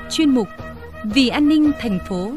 chuyên mục Vì an ninh thành phố.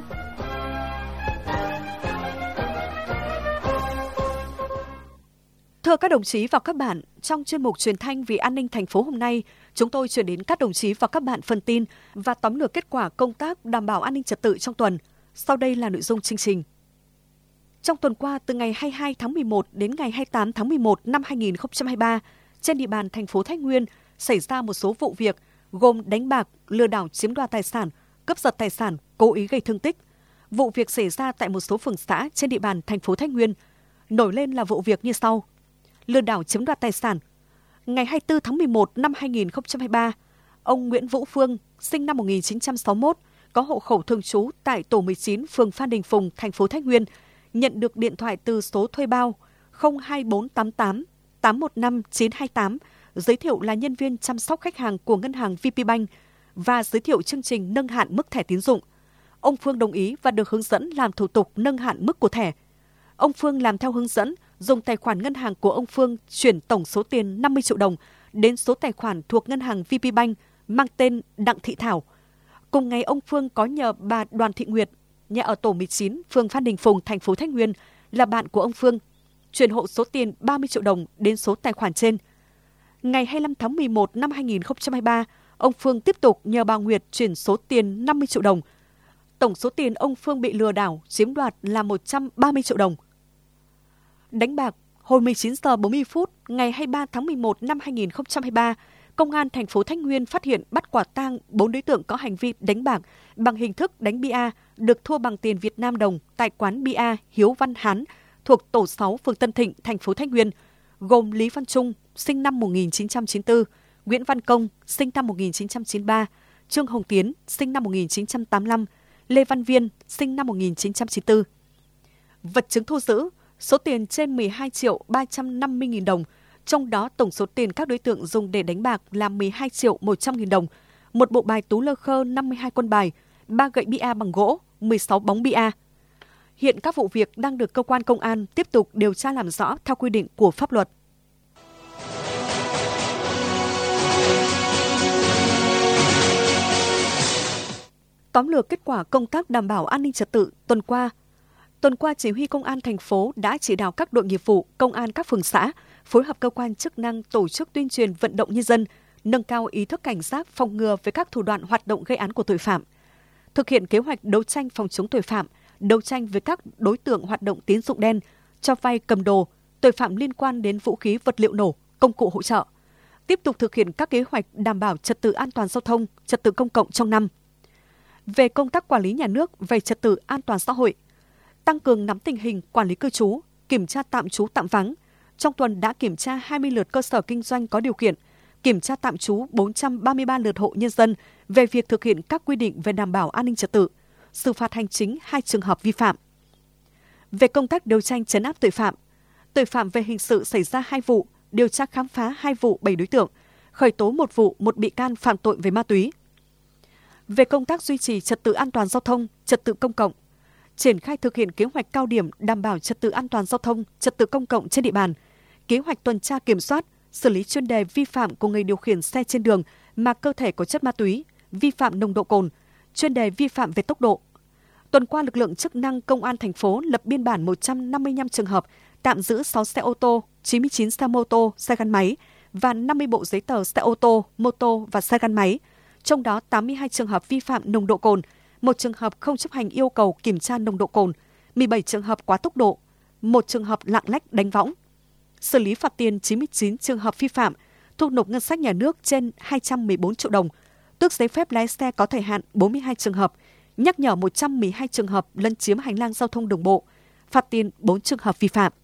Thưa các đồng chí và các bạn, trong chuyên mục truyền thanh Vì an ninh thành phố hôm nay, chúng tôi chuyển đến các đồng chí và các bạn phần tin và tóm lược kết quả công tác đảm bảo an ninh trật tự trong tuần. Sau đây là nội dung chương trình. Trong tuần qua, từ ngày 22 tháng 11 đến ngày 28 tháng 11 năm 2023, trên địa bàn thành phố Thái Nguyên xảy ra một số vụ việc gồm đánh bạc, lừa đảo chiếm đoạt tài sản, cướp giật tài sản, cố ý gây thương tích. Vụ việc xảy ra tại một số phường xã trên địa bàn thành phố Thái Nguyên. Nổi lên là vụ việc như sau. Lừa đảo chiếm đoạt tài sản. Ngày 24 tháng 11 năm 2023, ông Nguyễn Vũ Phương, sinh năm 1961, có hộ khẩu thường trú tại tổ 19 phường Phan Đình Phùng, thành phố Thái Nguyên, nhận được điện thoại từ số thuê bao 02488 815 928 giới thiệu là nhân viên chăm sóc khách hàng của ngân hàng VPBank và giới thiệu chương trình nâng hạn mức thẻ tín dụng. Ông Phương đồng ý và được hướng dẫn làm thủ tục nâng hạn mức của thẻ. Ông Phương làm theo hướng dẫn, dùng tài khoản ngân hàng của ông Phương chuyển tổng số tiền 50 triệu đồng đến số tài khoản thuộc ngân hàng VPBank mang tên Đặng Thị Thảo. Cùng ngày, ông Phương có nhờ bà Đoàn Thị Nguyệt, nhà ở tổ 19, phường Phan Đình Phùng, thành phố Thái Nguyên, là bạn của ông Phương, chuyển hộ số tiền 30 triệu đồng đến số tài khoản trên. Ngày 25 tháng 11 năm 2023, ông Phương tiếp tục nhờ bà Nguyệt chuyển số tiền 50 triệu đồng. Tổng số tiền ông Phương bị lừa đảo chiếm đoạt là 130 triệu đồng. Đánh bạc. Hồi 19 giờ 40 phút ngày 23 tháng 11 năm 2023, Công an thành phố Thái Nguyên phát hiện bắt quả tang 4 đối tượng có hành vi đánh bạc bằng hình thức đánh bia được thua bằng tiền Việt Nam đồng tại quán bia Hiếu Văn Hán thuộc tổ 6 phường Tân Thịnh, thành phố Thái Nguyên, gồm Lý Văn Trung, sinh năm 1994, Nguyễn Văn Công, sinh năm 1993, Trương Hồng Tiến, sinh năm 1985, Lê Văn Viên, sinh năm 1994. Vật chứng thu giữ số tiền trên 12 triệu 350 nghìn đồng, trong đó tổng số tiền các đối tượng dùng để đánh bạc là 12 triệu 100 nghìn đồng, một bộ bài tú lơ khơ 52 quân bài, 3 gậy bia bằng gỗ, 16 bóng bia. Hiện các vụ việc đang được cơ quan công an tiếp tục điều tra làm rõ theo quy định của pháp luật. Tóm lược kết quả công tác đảm bảo an ninh trật tự tuần qua. Tuần qua, Chỉ huy Công an thành phố đã chỉ đạo các đội nghiệp vụ, công an các phường xã phối hợp cơ quan chức năng tổ chức tuyên truyền vận động nhân dân, nâng cao ý thức cảnh giác phòng ngừa với các thủ đoạn hoạt động gây án của tội phạm. Thực hiện kế hoạch đấu tranh phòng chống tội phạm, đấu tranh với các đối tượng hoạt động tín dụng đen, cho vay cầm đồ, tội phạm liên quan đến vũ khí vật liệu nổ, công cụ hỗ trợ. Tiếp tục thực hiện các kế hoạch đảm bảo trật tự an toàn giao thông, trật tự công cộng trong năm. Về công tác quản lý nhà nước về trật tự an toàn xã hội, tăng cường nắm tình hình quản lý cư trú, kiểm tra tạm trú tạm vắng. Trong tuần đã kiểm tra 20 lượt cơ sở kinh doanh có điều kiện, kiểm tra tạm trú 433 lượt hộ nhân dân về việc thực hiện các quy định về đảm bảo an ninh trật tự, xử phạt hành chính 2 trường hợp vi phạm. Về công tác đấu tranh trấn áp tội phạm về hình sự xảy ra 2 vụ, điều tra khám phá 2 vụ 7 đối tượng, khởi tố 1 vụ 1 bị can phạm tội về ma túy. Về công tác duy trì trật tự an toàn giao thông, trật tự công cộng, triển khai thực hiện kế hoạch cao điểm đảm bảo trật tự an toàn giao thông, trật tự công cộng trên địa bàn, kế hoạch tuần tra kiểm soát, xử lý chuyên đề vi phạm của người điều khiển xe trên đường mà cơ thể có chất ma túy, vi phạm nồng độ cồn, chuyên đề vi phạm về tốc độ. Tuần qua, lực lượng chức năng Công an thành phố lập biên bản 155 trường hợp, tạm giữ 6 xe ô tô, 99 xe mô tô, xe gắn máy và 50 bộ giấy tờ xe ô tô, mô tô và xe gắn máy. Trong đó 82 trường hợp vi phạm nồng độ cồn, 1 trường hợp không chấp hành yêu cầu kiểm tra nồng độ cồn, 17 trường hợp quá tốc độ, 1 trường hợp lạng lách đánh võng. Xử lý phạt tiền 99 trường hợp vi phạm, thu nộp ngân sách nhà nước trên 214 triệu đồng, tước giấy phép lái xe có thời hạn 42 trường hợp, nhắc nhở 112 trường hợp lấn chiếm hành lang giao thông đường bộ, phạt tiền 4 trường hợp vi phạm.